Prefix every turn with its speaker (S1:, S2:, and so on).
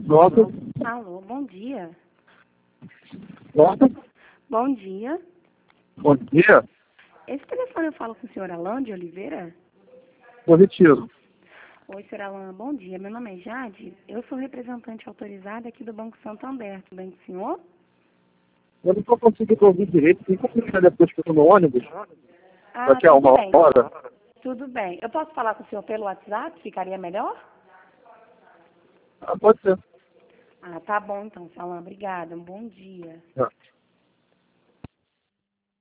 S1: Nota.
S2: Alô, bom dia.
S1: Nota.
S2: Bom dia.
S1: Bom dia.
S2: Esse telefone eu falo com o senhor Alain de Oliveira?
S1: Positivo.
S2: Oi, senhor Alain, bom dia. Meu nome é Jade. Eu sou representante autorizada aqui do Banco Santander. Tudo bem com o senhor?
S1: Eu não estou conseguindo ouvir direito. Tem como ligar depois que eu estou no ônibus? Daqui a
S2: tudo
S1: uma
S2: bem.
S1: hora.
S2: Tudo bem. Eu posso falar com o senhor pelo WhatsApp? Ficaria melhor?
S1: Pode ser.
S2: Tá bom então, senhor Alain. Obrigada. Um bom dia.
S1: Tá.